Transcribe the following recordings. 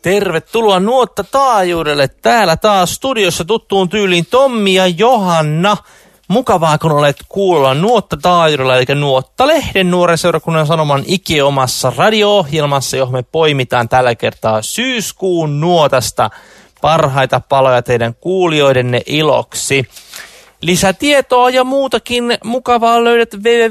Tervetuloa Nuotta taajuudelle. Täällä taas studiossa tuttuun tyyliin Tommi ja Johanna. Mukavaa, kun olet kuulolla Nuotta taajuudella, eli Nuotta-lehden Nuoren seurakunnan sanoman ikiomassa radio-ohjelmassa, johon me poimitaan tällä kertaa syyskuun nuotasta parhaita paloja teidän kuulijoidenne iloksi. Lisätietoa ja muutakin mukavaa löydät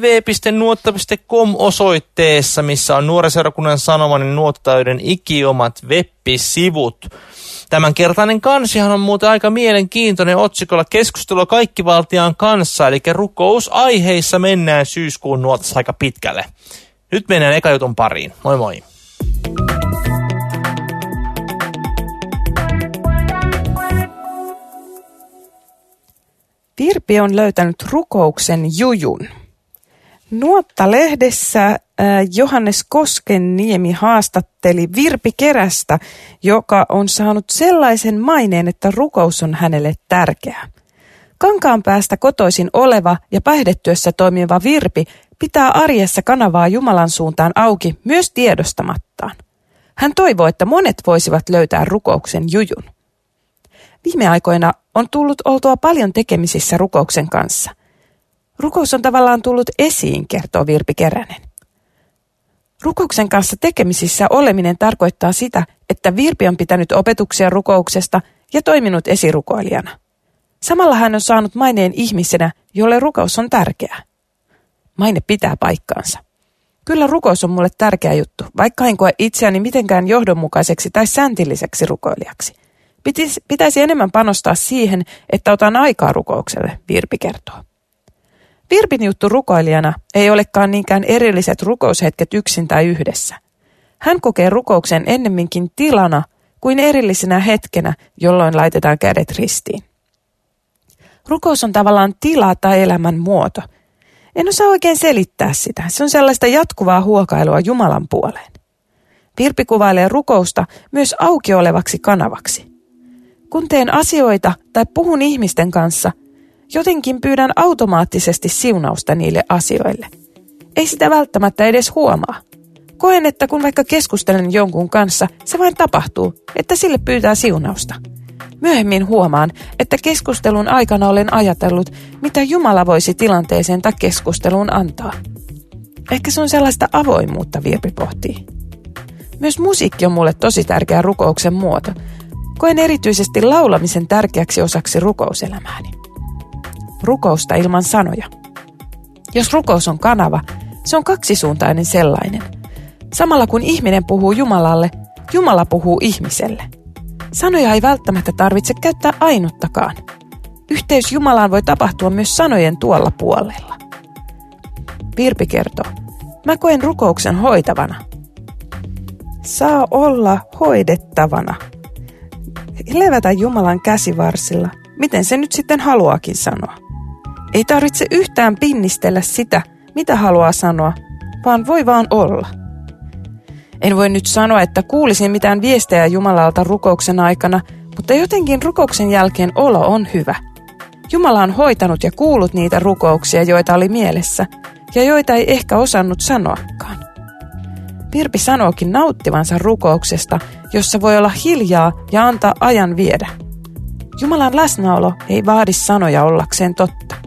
www.nuotta.com-osoitteessa, missä on Nuoren seurakunnan sanoman ja Nuotta-taajuuden ikiomat web-sivut. Tämänkertainen kansihan on muuten aika mielenkiintoinen otsikolla keskustelua kaikkivaltiaan kanssa, eli rukousaiheissa mennään syyskuun nuotassa aika pitkälle. Nyt mennään eka jutun pariin. Moi moi! Virpi on löytänyt rukouksen jujun. Nuotta-lehdessä Johannes Koskenniemi haastatteli Virpi Kerästä, joka on saanut sellaisen maineen, että rukous on hänelle tärkeä. Kankaanpäästä kotoisin oleva ja päihdetyössä toimiva Virpi pitää arjessa kanavaa Jumalan suuntaan auki myös tiedostamattaan. Hän toivoo, että monet voisivat löytää rukouksen jujun. Viime aikoina on tullut oltua paljon tekemisissä rukouksen kanssa. Rukous on tavallaan tullut esiin, kertoo Virpi Keränen. Rukouksen kanssa tekemisissä oleminen tarkoittaa sitä, että Virpi on pitänyt opetuksia rukouksesta ja toiminut esirukoilijana. Samalla hän on saanut maineen ihmisenä, jolle rukous on tärkeää. Maine pitää paikkaansa. Kyllä rukous on mulle tärkeä juttu, vaikka en koe itseäni mitenkään johdonmukaiseksi tai sääntilliseksi rukoilijaksi. Pitäisi enemmän panostaa siihen, että otan aikaa rukoukselle, Virpi kertoo. Virpin juttu rukoilijana ei olekaan niinkään erilliset rukoushetket yksin tai yhdessä. Hän kokee rukouksen ennemminkin tilana kuin erillisenä hetkenä, jolloin laitetaan kädet ristiin. Rukous on tavallaan tila tai elämän muoto. En osaa oikein selittää sitä. Se on sellaista jatkuvaa huokailua Jumalan puoleen. Virpi kuvailee rukousta myös auki olevaksi kanavaksi. Kun teen asioita tai puhun ihmisten kanssa, jotenkin pyydän automaattisesti siunausta niille asioille. Ei sitä välttämättä edes huomaa. Koen, että kun vaikka keskustelen jonkun kanssa, se vain tapahtuu, että sille pyytää siunausta. Myöhemmin huomaan, että keskustelun aikana olen ajatellut, mitä Jumala voisi tilanteeseen tai keskusteluun antaa. Ehkä se on sellaista avoimuutta, Virpi pohtii. Myös musiikki on mulle tosi tärkeä rukouksen muoto. Koen erityisesti laulamisen tärkeäksi osaksi rukouselämääni. Rukousta ilman sanoja. Jos rukous on kanava, se on kaksisuuntainen sellainen. Samalla kun ihminen puhuu Jumalalle, Jumala puhuu ihmiselle. Sanoja ei välttämättä tarvitse käyttää ainuttakaan. Yhteys Jumalaan voi tapahtua myös sanojen tuolla puolella. Virpi kertoo, mä koen rukouksen hoitavana. Saa olla hoidettavana. Levätä Jumalan käsivarsilla, miten se nyt sitten haluaakin sanoa. Ei tarvitse yhtään pinnistellä sitä, mitä haluaa sanoa, vaan voi vaan olla. En voi nyt sanoa, että kuulisin mitään viestejä Jumalalta rukouksen aikana, mutta jotenkin rukouksen jälkeen olo on hyvä. Jumala on hoitanut ja kuullut niitä rukouksia, joita oli mielessä, ja joita ei ehkä osannut sanoakaan. Virpi sanookin nauttivansa rukouksesta, jossa voi olla hiljaa ja antaa ajan viedä. Jumalan läsnäolo ei vaadi sanoja ollakseen totta.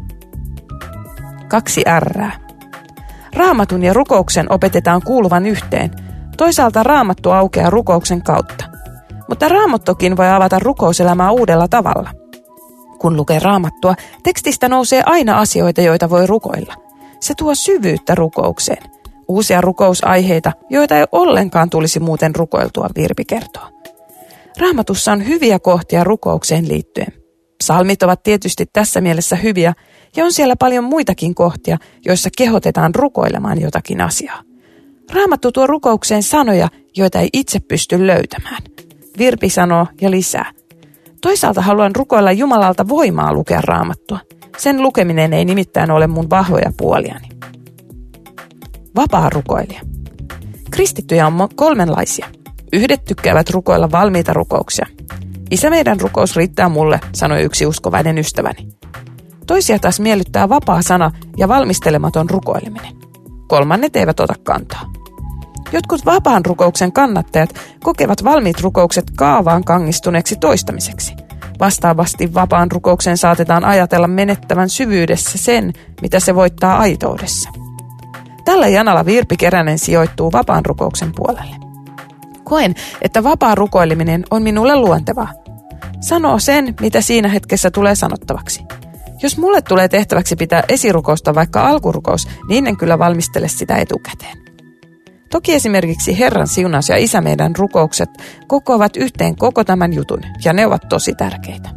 2 R:ää. Raamatun ja rukouksen opetetaan kuuluvan yhteen. Toisaalta Raamattu aukeaa rukouksen kautta. Mutta Raamattukin voi avata rukouselämää uudella tavalla. Kun lukee Raamattua, tekstistä nousee aina asioita, joita voi rukoilla. Se tuo syvyyttä rukoukseen. Uusia rukousaiheita, joita ei ollenkaan tulisi muuten rukoiltua, Virpi kertoo. Raamatussa on hyviä kohtia rukoukseen liittyen. Psalmit ovat tietysti tässä mielessä hyviä, ja on siellä paljon muitakin kohtia, joissa kehotetaan rukoilemaan jotakin asiaa. Raamattu tuo rukoukseen sanoja, joita ei itse pysty löytämään. Virpi sanoo ja lisää. Toisaalta haluan rukoilla Jumalalta voimaa lukea Raamattua. Sen lukeminen ei nimittäin ole mun vahvoja puoliani. Vapaa rukoilija. Kristittyjä on 3 Yhdet tykkäävät rukoilla valmiita rukouksia. Isä, meidän rukous riittää mulle, sanoi yksi uskovainen ystäväni. Toisia taas miellyttää vapaa sana ja valmistelematon rukoileminen. 3 eivät ota kantaa. Jotkut vapaan rukouksen kannattajat kokevat valmiit rukoukset kaavaan kangistuneeksi toistamiseksi. Vastaavasti vapaan rukouksen saatetaan ajatella menettävän syvyydessä sen, mitä se voittaa aitoudessa. Tällä janalla Virpi Keränen sijoittuu vapaan rukouksen puolelle. Koen, että vapaa rukoileminen on minulle luontevaa. Sanoo sen, mitä siinä hetkessä tulee sanottavaksi. Jos mulle tulee tehtäväksi pitää esirukousta vaikka alkurukous, niin en kyllä valmistele sitä etukäteen. Toki esimerkiksi Herran siunaus ja Isä meidän rukoukset kokoavat yhteen koko tämän jutun, ja ne ovat tosi tärkeitä.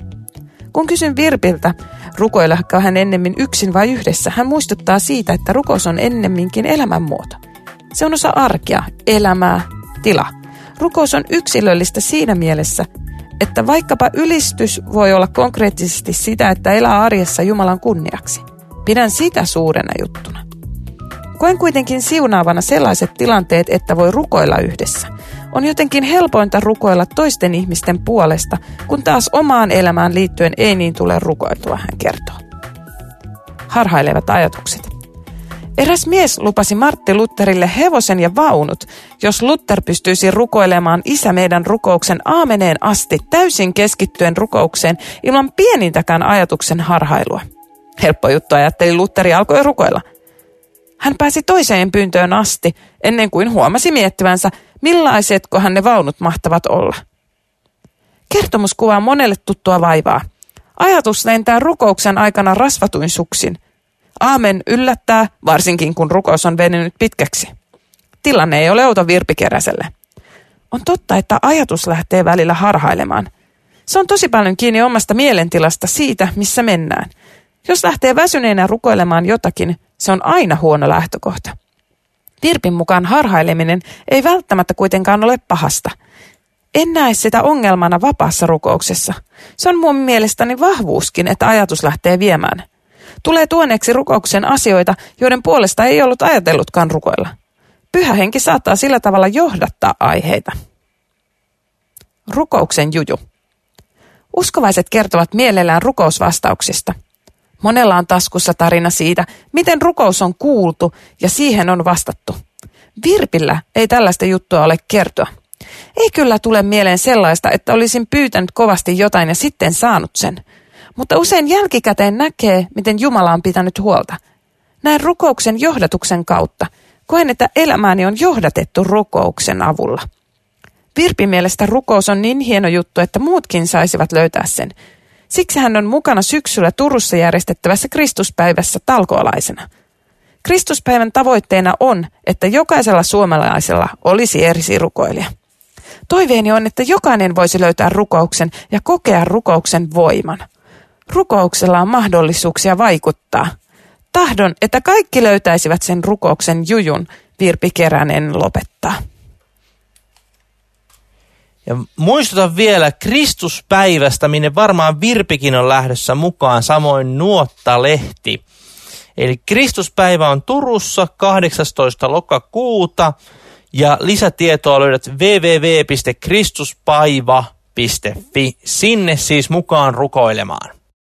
Kun kysyn Virpiltä, rukoillaanko hän ennemmin yksin vai yhdessä, hän muistuttaa siitä, että rukous on ennemminkin elämänmuoto. Se on osa arkea, elämää, tila. Rukous on yksilöllistä siinä mielessä, että vaikkapa ylistys voi olla konkreettisesti sitä, että elää arjessa Jumalan kunniaksi. Pidän sitä suurena juttuna. Koen kuitenkin siunaavana sellaiset tilanteet, että voi rukoilla yhdessä. On jotenkin helpointa rukoilla toisten ihmisten puolesta, kun taas omaan elämään liittyen ei niin tule rukoiltua, hän kertoo. Harhailevat ajatukset. Eräs mies lupasi Martti Lutherille hevosen ja vaunut, jos Luther pystyisi rukoilemaan Isä meidän rukouksen aameneen asti täysin keskittyen rukoukseen ilman pienintäkään ajatuksen harhailua. Helppo juttu, ajatteli Luther ja alkoi rukoilla. Hän pääsi toiseen pyyntöön asti, ennen kuin huomasi miettivänsä, millaisetkohan ne vaunut mahtavat olla. Kertomus kuvaa monelle tuttua vaivaa. Ajatus lentää rukouksen aikana rasvatuin suksin. Aamen yllättää, varsinkin kun rukous on venynyt pitkäksi. Tilanne ei ole outo Virpi Keräselle. On totta, että ajatus lähtee välillä harhailemaan. Se on tosi paljon kiinni omasta mielentilasta siitä, missä mennään. Jos lähtee väsyneenä rukoilemaan jotakin, se on aina huono lähtökohta. Virpin mukaan harhaileminen ei välttämättä kuitenkaan ole pahasta. En näe sitä ongelmana vapaassa rukouksessa. Se on mun mielestäni vahvuuskin, että ajatus lähtee viemään. Tulee tuoneeksi rukouksen asioita, joiden puolesta ei ollut ajatellutkaan rukoilla. Pyhä henki saattaa sillä tavalla johdattaa aiheita. Rukouksen juju. Uskovaiset kertovat mielellään rukousvastauksista. Monella on taskussa tarina siitä, miten rukous on kuultu ja siihen on vastattu. Virpillä ei tällaista juttua ole kertoa. Ei kyllä tule mieleen sellaista, että olisin pyytänyt kovasti jotain ja sitten saanut sen. Mutta usein jälkikäteen näkee, miten Jumala on pitänyt huolta. Näin rukouksen johdatuksen kautta. Koen, että elämääni on johdatettu rukouksen avulla. Virpin mielestä rukous on niin hieno juttu, että muutkin saisivat löytää sen. Siksi hän on mukana syksyllä Turussa järjestettävässä Kristuspäivässä talkoolaisena. Kristuspäivän tavoitteena on, että jokaisella suomalaisella olisi esirukoilija. Toiveeni on, että jokainen voisi löytää rukouksen ja kokea rukouksen voiman. Rukouksella on mahdollisuuksia vaikuttaa. Tahdon, että kaikki löytäisivät sen rukouksen jujun, Virpi Keränen lopettaa. Ja muistutan vielä Kristuspäivästä, minne varmaan Virpikin on lähdössä mukaan, samoin Nuottalehti. Eli Kristuspäivä on Turussa 18. lokakuuta ja lisätietoa löydät www.kristuspaiva.fi. Sinne siis mukaan rukoilemaan.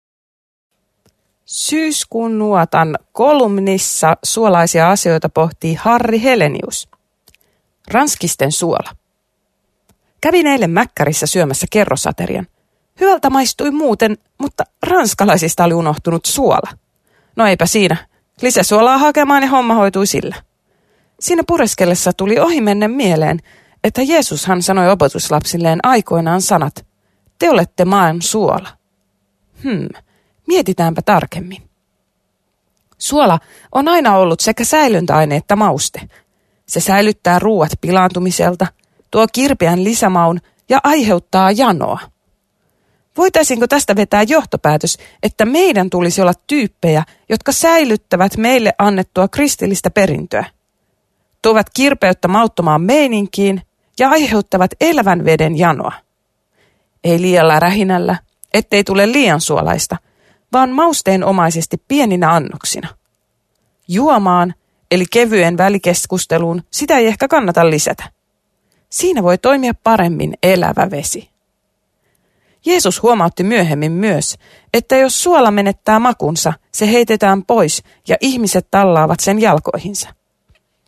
Syyskuun nuotan kolumnissa suolaisia asioita pohtii Harri Helenius. Ranskisten suola. Kävin eilen Mäkkärissä syömässä kerrosaterian. Hyvältä maistui muuten, mutta ranskalaisista oli unohtunut suola. No eipä siinä. Lisäsuolaa hakemaan ja homma hoitui sillä. Siinä pureskellessa tuli ohimennen mieleen, että Jeesushan sanoi opetuslapsilleen aikoinaan sanat, te olette maan suola. Mietitäänpä tarkemmin. Suola on aina ollut sekä säilyntäaine että mauste. Se säilyttää ruuat pilaantumiselta, tuo kirpeän lisämaun ja aiheuttaa janoa. Voitaisiinko tästä vetää johtopäätös, että meidän tulisi olla tyyppejä, jotka säilyttävät meille annettua kristillistä perintöä? Tuovat kirpeyttä mauttomaan meininkiin ja aiheuttavat elävän veden janoa. Ei liialla rähinällä, ettei tule liian suolaista, vaan mausteenomaisesti pieninä annoksina. Juomaan, eli kevyen välikeskusteluun, sitä ei ehkä kannata lisätä. Siinä voi toimia paremmin elävä vesi. Jeesus huomautti myöhemmin myös, että jos suola menettää makunsa, se heitetään pois ja ihmiset tallaavat sen jalkoihinsa.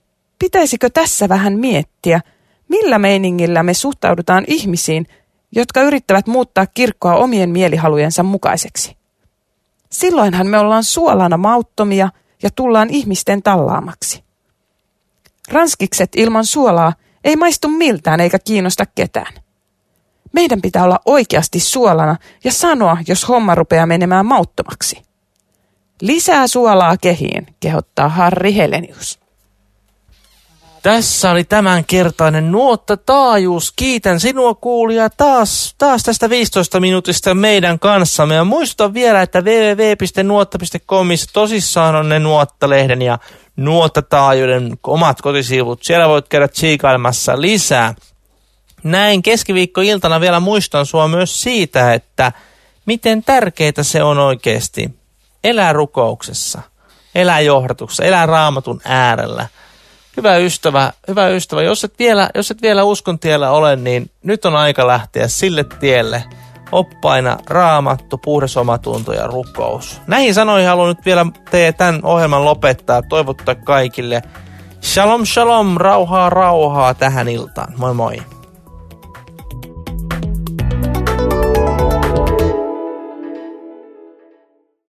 pitäisikö tässä vähän miettiä, millä meiningillä me suhtaudutaan ihmisiin, jotka yrittävät muuttaa kirkkoa omien mielihalujensa mukaiseksi. Silloinhan me ollaan suolana mauttomia ja tullaan ihmisten tallaamaksi. Ranskikset ilman suolaa ei maistu miltään eikä kiinnosta ketään. Meidän pitää olla oikeasti suolana ja sanoa, jos homma rupeaa menemään mauttomaksi. Lisää suolaa kehiin, kehottaa Harri Helenius. Tässä oli tämänkertainen Nuotta-taajuus. Kiitän sinua kuulija taas tästä 15 minuutista meidän kanssamme. Ja muistutan vielä, että www.nuotta.comissa tosissaan on ne Nuotta-lehden ja Nuotta-taajuuden omat kotisivut. Siellä voit käydä tsiikailemassa lisää. Näin keskiviikkoiltana vielä muistan sua myös siitä, että miten tärkeää se on oikeasti elää rukouksessa, elää johdatuksessa, elää Raamatun äärellä. Hyvä ystävä, jos et vielä uskon tiellä ole, niin nyt on aika lähteä sille tielle. Oppaina Raamattu, puhdas omatunto ja rukous. Näihin sanoihin haluan nyt vielä tämän ohjelman lopettaa, toivottaa kaikille. Shalom, shalom, rauhaa tähän iltaan. Moi moi.